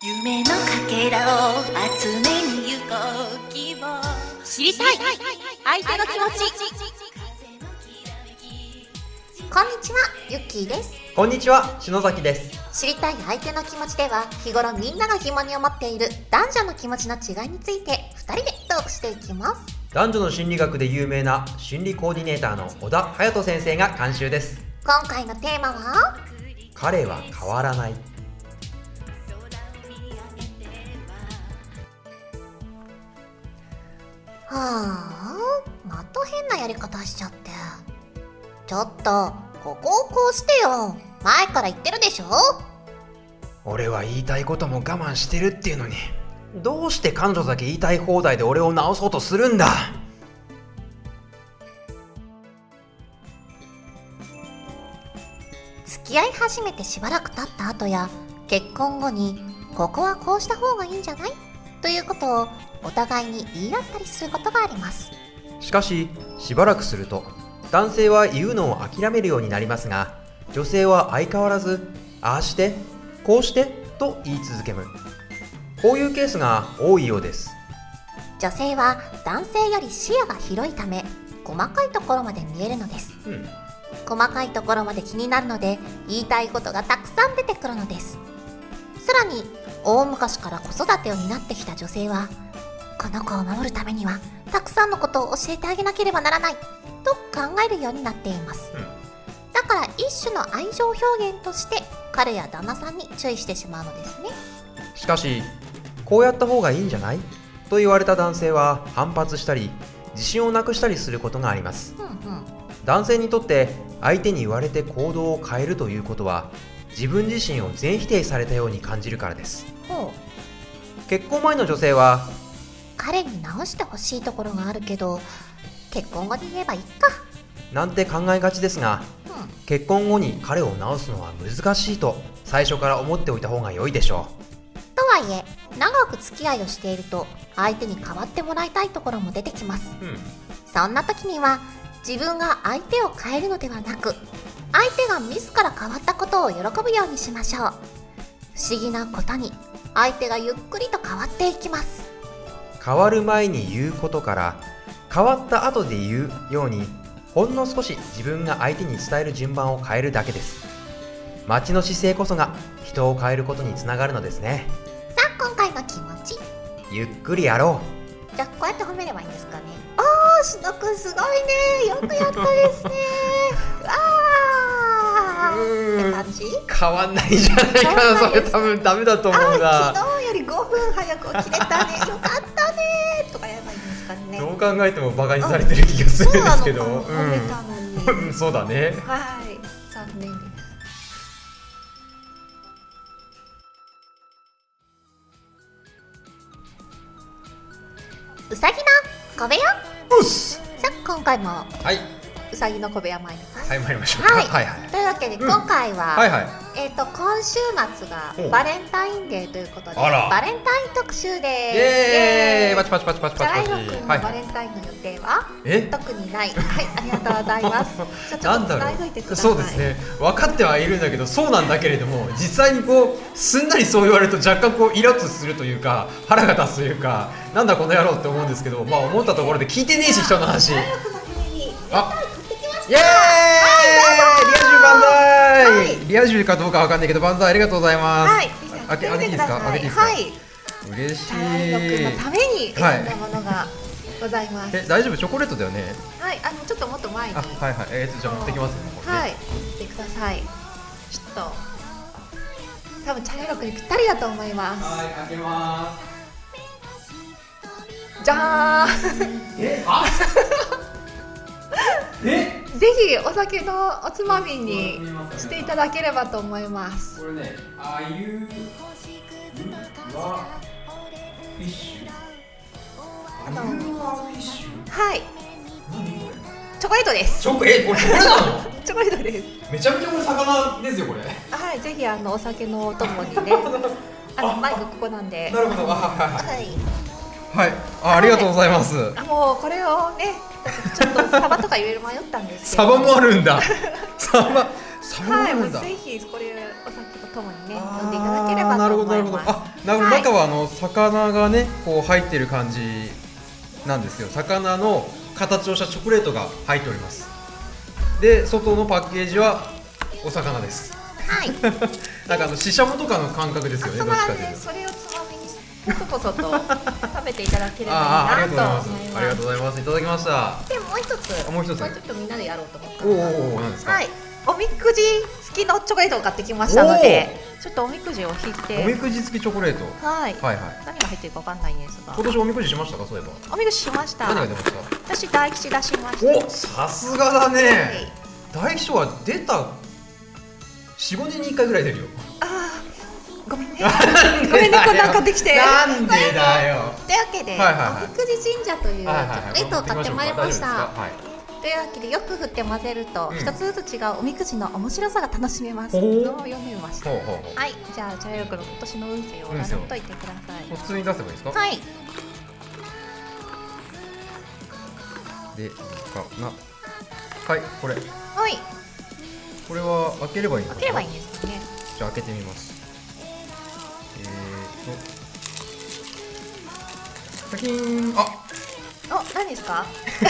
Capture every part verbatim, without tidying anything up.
夢のかけらを集めに行こう希望知りたい相手の気持ち。 こんにちは、ゆっきーです。 こんにちは、篠崎です。 知りたい相手の気持ちでは、日頃みんなが疑問に思っている男女の気持ちの違いについてふたりでトークしていきます。 男女の心理学で有名な心理コーディネーターの小田隼人先生が監修です。 今回のテーマは、 彼は変わらない。 はあ、また変なやり方しちゃって。ちょっとここをこうしてよ。前から言ってるでしょ。 俺は言いたいことも我慢してるっていうのに、どうして彼女だけ言いたい放題で俺を直そうとするんだ。 付き合い始めてしばらく経った後や結婚後に、ここはこうした方がいいんじゃないということをお互いに言い合ったりすることがあります。 しかししばらくすると男性は言うのを諦めるようになりますが、女性は相変わらずああしてこうしてと言い続ける。こういうケースが多いようです。 女性は男性より視野が広いため、細かいところまで見えるのです、うん、細かいところまで気になるので、言いたいことがたくさん出てくるのです。さらに大昔から子育てを担ってきた女性は、この子を守るためにはたくさんのことを教えてあげなければならないと考えるようになっています、うん、だから一種の愛情表現として彼や旦那さんに注意してしまうのですね。 しかしこうやった方がいいんじゃないと言われた男性は反発したり自信をなくしたりすることがあります、うんうん、男性にとって相手に言われて行動を変えるということは、自分自身を全否定されたように感じるからです。ほう。結婚前の女性は、 彼に直してほしいところがあるけど結婚後に言えばいいかなんて考えがちですが、うん、結婚後に彼を直すのは難しいと最初から思っておいた方が良いでしょう。 とはいえ、長く付き合いをしていると相手に変わってもらいたいところも出てきます、うん、そんな時には自分が相手を変えるのではなく、相手が自ら変わったことを喜ぶようにしましょう。不思議なことに相手がゆっくりと変わっていきます。 変わる前に言うことから変わった後で言うように、ほんの少し自分が相手に伝える順番を変えるだけです。待ちの姿勢こそが人を変えることにつながるのですね。 さあ、今回の気持ち、 ゆっくりやろう。じゃあこうやって褒めればいいんですかね。あー、しのくんすごいね、よくやったですねわーって感じ。 変わんないじゃないかな。それ多分ダメだと思うな。 昨日よりごふん早く起きれたねよかったねとかやればいいんですかね。 どう考えてもバカにされてる気がするんですけど、うん、 褒めたのにそうだね。 はい、残念です。うさぎの小部屋。 うっす。 さあ、今回もはいうさぎの小部屋参ります。 はい、参りましょう。 はい、 はいはい、 というわけで今回は、 うんはいはい、 えっと今週末がバレンタインデーということで、 バレンタイン特集です。イエーイ。パチパチパチパチパチパチ。 じゃあ、ライロ君のバレンタインの予定は、はい、特にない。はい、ありがとうございます。じゃあちょっと伝えといてください。 そうですね、分かってはいるんだけど、そうなんだけれども、実際にこうすんなりそう言われると若干こうイラッとするというか、腹が立つというか、なんだこの野郎って思うんですけど、まあ思ったところで聞いてねえし、人の話。 ライロ君のためにあイエーイ、 はい、 リア充万歳、はい、リア充かどうかわかんないけど万歳、ありがとうございます。 はい、 開けていいですか。開けていいですか。はい、嬉しい。 ライロ君のために選んだものがございます。 え、大丈夫、チョコレートだよね。 はい、あのちょっともっと前に。あ、 はいはい、えーとじゃあ持ってきますね。 はい、持ってください。ちょっと多分チャイロ君にぴったりだと思います。 はい、開けます。 じゃーん。 え、あえぜひお酒のおつまみにしていただければと思います。 これね、あゆはフィッシュ。あゆはフィッシュ。 はい。 何これ？ チョコレートです。 チョコ、え、これチョコレートなの？ チョコレートです。 めちゃめちゃこれ魚ですよこれ。 はい、ぜひあのお酒のお供にね。あのマイクここなんで。 なるほど。はいはいはい。 はい、あ、ありがとうございます。 あ、もうこれをね、ちょっとサバとか入れる迷ったんですけど。サバもあるんだ。サバ、サバもあるんだ。 はい、ぜひこれお酒とともにね飲んでいただければと思います。 なるほどなるほど。あ、 な中はあの魚がねこう入ってる感じなんですよ。魚の形をしたチョコレートが入っております。で外のパッケージはお魚です。 はいなんかあのシシャモとかの感覚ですよね。 そうなんです。それをつまみにこそこそと食べていただければいいなと思います。 ありがとうございます。いただきました。 でもう一つもう一つこれちょっとみんなでやろうと思ったおおお、何ですか。 はい、おみくじ付きのチョコレートを買ってきましたので、ちょっとおみくじを引いて。 おみくじ付きチョコレート。 はいはいはい。 何が入ってるかわかんないんですが。 今年おみくじしましたか、そういえば。 おみくじしました。 何が出ました。 私大吉出しました。 お、さすがだね。大吉は出たよん、ごねんにいっかいぐらい出るよ。 あー、ごめんねごめんね、こんなん買ってきて。 なんでだよ。 というわけで、 はいはいはい、 おみくじ神社というチョコレートを買ってまいりました。 はい、 というわけでよく振って混ぜると一、うん、つずつ違うおみくじの面白さが楽しめます。 ほう読めました。 ほうほうほう。 はい、じゃあ茶色くの今年の運勢を占っといてください。 普通に出せばいいですか。 はい。 で、かな。はい、これ。 はい。 これは開ければいいのかな。 開ければいいんですね。 じゃあ開けてみます。えーと。パキーン。あ。 お、何ですか。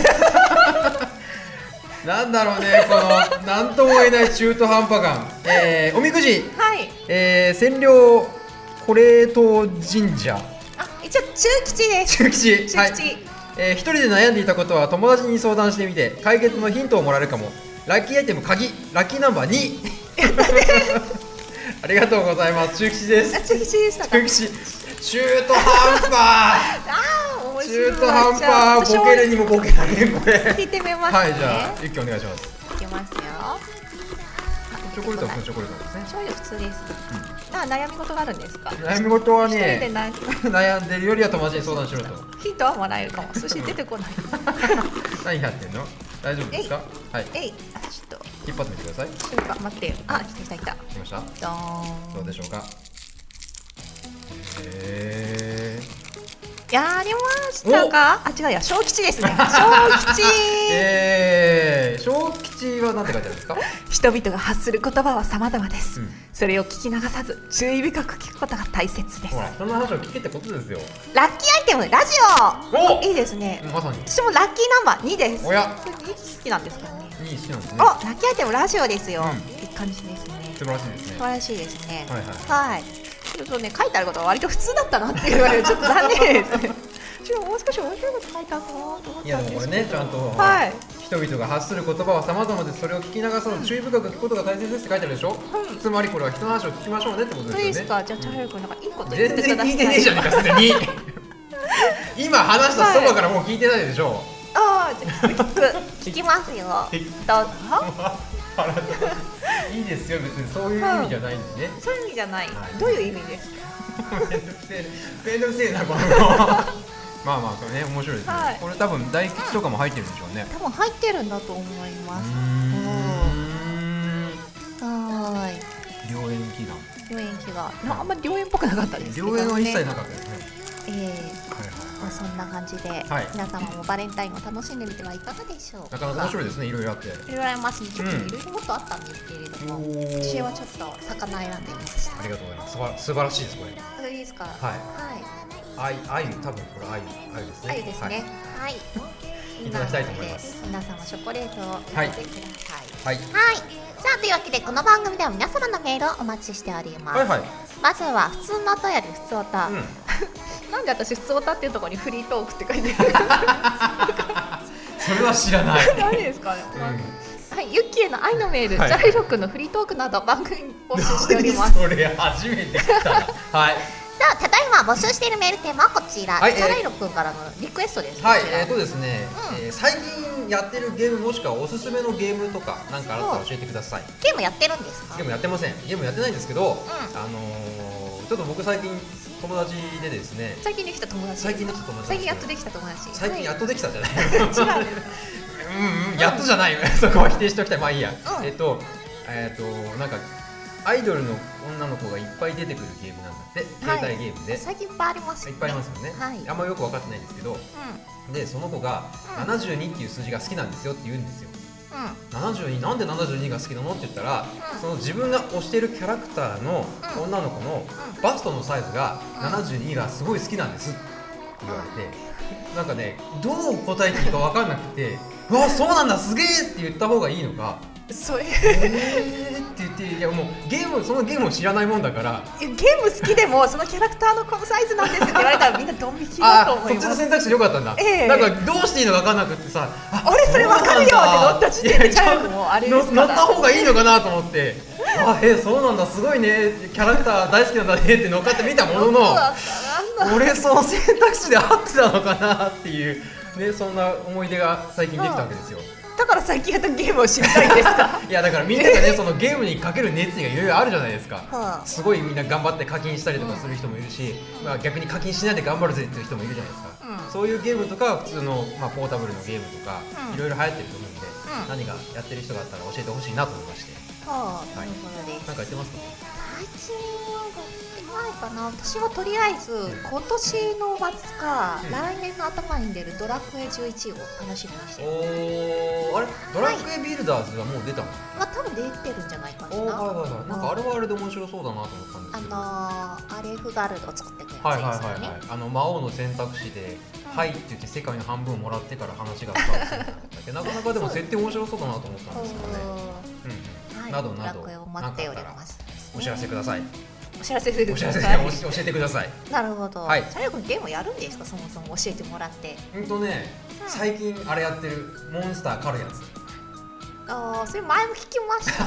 なんだろうね、このなんとも言えない中途半端感。えー、おみくじ。 はい。 えー、千両コレート神社。 あ、一応中吉です。 中吉。 中吉。はい、 えー、一人で悩んでいたことは友達に相談してみて解決のヒントをもらえるかも。ラッキーアイテム鍵、ラッキーナンバーに。ありがとうございます。中吉です。 中吉でしたか。 中吉。中途半端。 あー、面白い。 中途半端。ボケるにもボケられんこれ。 聞いてみますね。 はい、じゃあゆっきお願いします。 いきますよ。 チョコレートは普通のチョコレートですね。 チョコレート普通です。うん、あ、悩み事があるんですか。 悩み事はね、 一人で悩んでるよりは友達に相談しろと。 ヒントはもらえるかも。寿司出てこない。 何やってんの？大丈夫ですか？はい。 えい、あ、ちょっと引っ張ってみてください。 ちょっと待って。あ、来た来た来た。 来ました。 ドーン。 どうでしょうか。へー。やりましたか？あ、違うや、小吉ですね。小吉。 ええー、小吉は何て書いてあるんですか？ 人々が発する言葉は様々です、うん、それを聞き流さず注意深く聞くことが大切です。 ほら、人の話を聞けってことですよ。 ラッキーアイテムラジオ。いいですね。 まさに私もラッキーナンバーにです。 おや、 に好きなんですかね。 に好きなんですね。 お、ラッキーアイテムラジオですよ、うん、いい感じですね。 素晴らしいですね。 素晴らしいですね。 はいはい、 はい、ちょっとね、書いてあることは割と普通だったなって言われるちょっと残念ですね。ちょっともう少し面白いこと書いてあったなと思ったんですけど。いや、でもこれね、ちゃんと、 はい、人々が発する言葉は様々です。それを聞き流さず注意深く聞くことが大切ですって書いてあるでしょ、うん、つまりこれは人の話を聞きましょうねってことですよね。 そうですか。じゃあ、チャール君なんかいいこと言ってください。 全然聞いてねえじゃねえか、すでに。今話したそばからもう聞いてないでしょ、はい、 ああ、じゃあ聞きますよ。どうぞ。 いいですよ、別にそういう意味じゃないんでね、 うん、そういう意味じゃない、はい、どういう意味ですか。 めんどくせえめんどくせえなこのまあまあこれね、面白いですね、はい、これ多分大吉とかも入ってるんでしょうね。 多分入ってるんだと思います。はい、 良縁祈願。 良縁祈願、あんまり良縁っぽくなかったですけどね。 良縁は一切なかったですね。 ええー、はいはい、まあ、そんな感じで、はい、皆様もバレンタインを楽しんでみてはいかがでしょうか。 なかなか面白いですね、いろいろあって。いろいろありますね。ちょっといろいろもっとあったんですけれども、うん、私はちょっと魚選んでみました。 ありがとうございます。すば素晴らしいですこれ。 それいいですか。はい。 はい。あゆ、多分これあゆ、あゆですね。 あゆですね。はい。 いただきたいと思います。 皆様チョコレートを入れてください。 はい。 はい。さあ、というわけでこの番組では皆様のメールをお待ちしております。はいはい。まずは普通の音より普通音。うん、なんで私普通音っていうところにフリートークって書いてある。 それは知らない。 何ですかね。うん、はい、ユッキーへの愛のメール、はい、ジャイロ君のフリートークなど番組募集しております。 それ初めて聞いた。はい。 さあ、ただいま募集しているメールテーマはこちら、はい、ジャイロ君からのリクエストです。 はい、えーとですね、うん、えー、最近やってるゲームもしくはおすすめのゲームとかなんかあったら教えてください。 ゲームやってるんですか？ ゲームやってません。ゲームやってないんですけど、うん、あのー、ちょっと僕最近友達でですね。 最近できた友達。 最近できた友達。 最近やっとできた友達。 最近やっとできたじゃない。 違う。 うんうん、やっとじゃないよ。そこは否定しておきたい。まあいいや。うん、えっと、えっと、なんか。アイドルの女の子がいっぱい出てくるゲームなんだって、携帯ゲームで。 最近いっぱいありますね。 いっぱいありますよね。はい、あんまよく分かってないんですけど、うん、でその子がななじゅうにっていう数字が好きなんですよって言うんですよ。 うん、ななじゅうになんでななじゅうにが好きなのって言ったら、うん、その自分が推しているキャラクターの女の子のバストのサイズがななじゅうにがすごい好きなんですって言われて、なんかねどう答えていいか分かんなくてうわそうなんだすげえって言った方がいいのかそれえーって言っていやもうゲームそのゲームを知らないもんだからゲーム好きでもそのキャラクターのこのサイズなんですって言われたらみんなドン引きだと思います。 あそっちの選択肢良かったんだ、えー、なんかどうしていいのか分かんなくってさあ俺それ分かるよって乗った時点でちゃうのもあれですから乗った方がいいのかなと思ってあえー、そうなんだすごいねキャラクター大好きなんだねって乗っかって見たものの俺その選択肢で合ってたのかなっていう、ね、そんな思い出が最近できたわけですよ。 だから最近やったゲームを知りたいんですかいやだからみんながねそのゲームにかける熱意がいろいろあるじゃないですか、はあ、すごいみんな頑張って課金したりとかする人もいるし、うんまあ、逆に課金しないで頑張るぜっていう人もいるじゃないですか、うん、そういうゲームとか普通の、まあ、ポータブルのゲームとか、うん、いろいろ流行ってると思うんで、うん、何がやってる人があったら教えてほしいなと思いまして、 はあ、はい、なるほどです。 なんかやってますか？ 最近はやってないかな。私はとりあえず今年の末か、うん、来年の頭に出るドラクエじゅういちを楽しみにしてる。 おーあれドラクエビルダーズはもう出たの？ まあ多分出てるんじゃないかな。 おーはいはいはい。なんかあれはあれで面白そうだなと思ったんですけど、 あのー、アレフガルドを作ってくれるやつですよね。 はいはいはいはい。あの魔王の選択肢で、うん、はいって言って世界の半分をもらってから話がスタートするんだけどなかなかでも設定面白そうだなと思ったんですけどね。うん、はい、などなどドラクエを待っております。 お知らせください。 お知らせください。 お知らせ教えてください。 なるほど。 はい。 チャレ君ゲームやるんですか？そもそも教えてもらって。 うんとね、うん、最近あれやってるモンスター狩るやつ。 ああ、それ前も聞きました。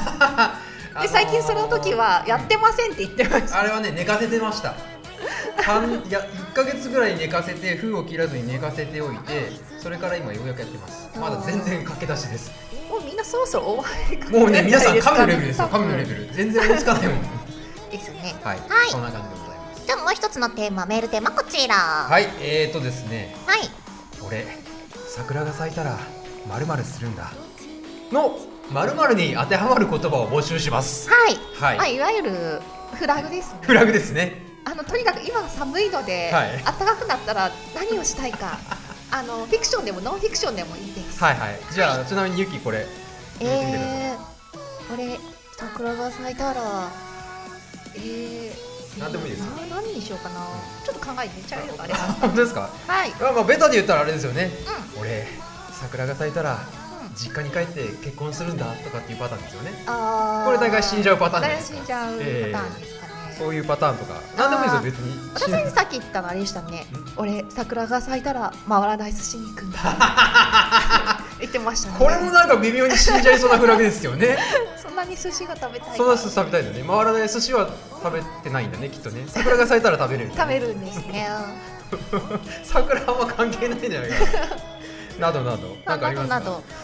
で最近その時はやってませんって言ってました。 あれはね寝かせてました。いやいっかげつぐらい寝かせて封を切らずに寝かせておいて、それから今ようやくやってます。まだ全然駆け出しです。 もうみんなそろそろ終わりか。 もうね皆さん神のレベルですよ。神のレベル全然追いつかないもん。 ですね。 はい。そんな感じでございます。 じゃあもう一つのテーマメールテーマこちら。 はい。えーとですね。 はい。 俺桜が咲いたら〇〇するんだの〇〇に当てはまる言葉を募集します。 はい。 はい。 まあいわゆるフラグですね。 フラグですね。 あのとにかく今寒いので、はい、暖かくなったら何をしたいかあのフィクションでもノンフィクションでもいいです。 はいはい。じゃあ、はい、ちなみにゆきこれえー、これ桜が咲いたらえー、 何でもいいですよ。 何にしようかな、うん、ちょっと考えてちゃうよあれ本当ですか？ はい。 まあベタで言ったらあれですよね、うん、俺桜が咲いたら実家に帰って結婚するんだとかっていうパターンですよね。 あこれ大概死んじゃうパターンですか。 死んじゃうパターンですかね、 えー、そういうパターンとか何でもいいですよ別に。 私さっき言ってたのあれでしたね。俺桜が咲いたら回らない寿司に行くんだ言ってましたね。 これもなんか微妙に死んじゃいそうなフラグですよね。 そんなに寿司が食べたい。 そんな寿司食べたいんだね。回らない寿司は食べてないんだねきっとね。桜が咲いたら食べれる、ね、 食べるんですね。 桜あんま関係ないんじゃないかなどなどなんかありますか？などなど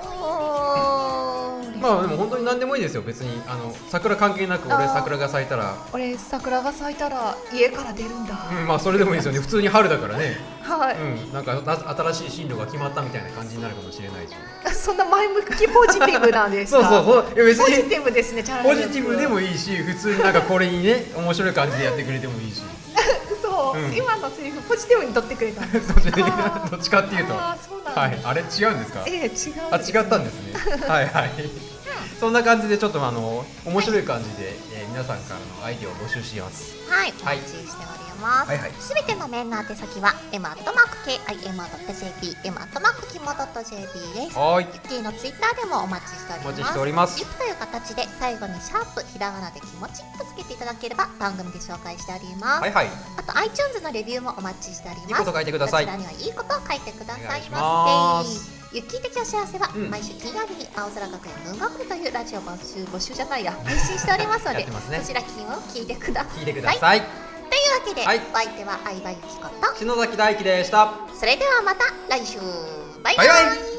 まあでも本当に何でもいいですよ別に。あの桜関係なく俺桜が咲いたら俺桜が咲いたら家から出るんだ、 うん、まあそれでもいいですよね。普通に春だからね。 はい、 うん、なんか新しい進路が決まったみたいな感じになるかもしれないし。 そんな前向きポジティブなんですか？ そうそうそう。いや別にポジティブですね。チャンポジティブでもいいし普通になんかこれにね面白い感じでやってくれてもいいし。 そう、うん、今のセリフポジティブに取ってくれたんです。 どっちかっていうとあそうなんはい、あれ違うんですか？ ええ違うです、ね、 あ違ったんですね。はいはい。そんな感じでちょっとあの面白い感じで、えー、皆さんからのアイデアを募集します。 はい、お待ちしております。 はいはい。 すべてのメールの宛先は エム アットマーク ケーアイエム ドット ジェーピー エム アットマーク キモ ドット ジェーピー です。 はい。 ゆきーのツイッターでもお待ちしております。 お待ちしております。 リプという形で最後にシャープひらがなで気持ちとつけていただければ番組で紹介しております。 はいはい。 あと iTunes のレビューもお待ちしております。 いいこと書いてください。 こちらにはいいことを書いてくださいませ。ゆっきー的お知らせは、うん、毎週金曜日に青空学園ムーンバブルというラジオ募集募集じゃないや配信しておりますので、 ますね、 こちら金を聞いてください。 聞いてください。 というわけで、はい、お相手は相葉ゆきこと篠崎大輝でした。 それではまた来週バイバイ。 バイバイ。